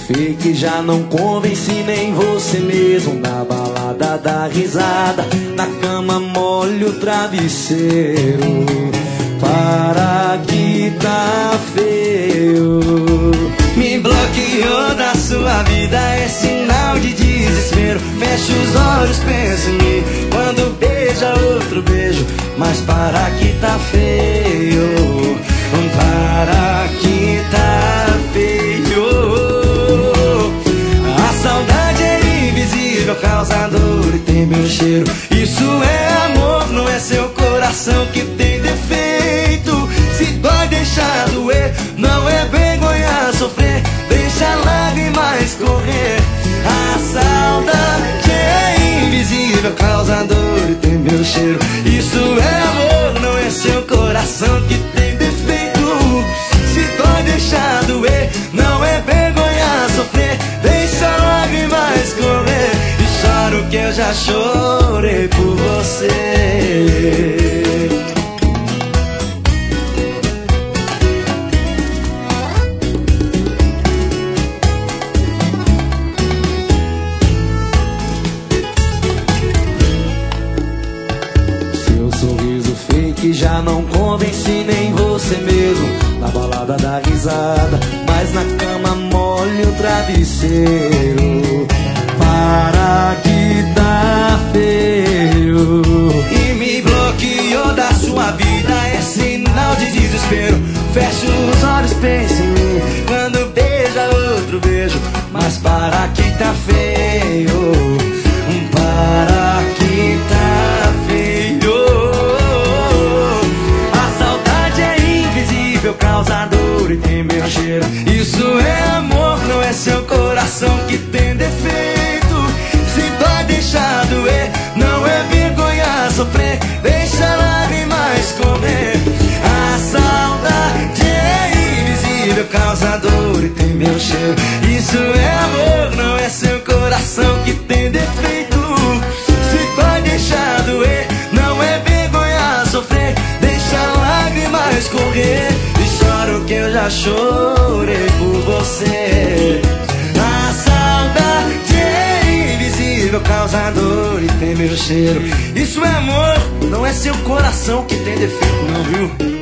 fake já não convence nem você mesmo. Na balada dá risada, na cama molha o travesseiro. Para que tá feio. Me bloqueou da sua vida, é sinal de desespero. Fecha os olhos, pensa em mim quando beija outro beijo. Mas para que tá feio. Para que tá feio. A saudade é invisível, causa dor e tem meu cheiro. Isso é amor, não é seu coração que tem defeito. Se dói, deixa doer, não é vergonha sofrer. Deixa lágrimas correr. A saudade é invisível, causa dor e tem meu cheiro. Isso é amor, não é seu coração que tem defeito. Se dói, deixa doer, não é vergonha sofrer. Deixa lágrimas correr. E choro que eu já chorei por você. Que já não convence nem você mesmo. Na balada dá risada, mas na cama molha o travesseiro. Para que tá feio. E me bloqueou da sua vida, é sinal de desespero. Fecha os olhos, pensa em mim quando beija outro beijo. Mas para que tá feio. Para que tá feio. Causa dor e tem meu cheiro. Isso é amor, não é seu coração que tem defeito. Se dói, deixa doer, não é vergonha sofrer. Deixa lágrimas correr. A saudade é invisível, causa dor e tem meu cheiro. Isso é amor, não é seu coração que tem defeito. Se dói, deixa doer, não é vergonha sofrer. Deixa lágrimas correr. Que eu já chorei por você. A saudade é invisível, causa dor e tem meu cheiro. Isso é amor, não é seu coração que tem defeito não, viu?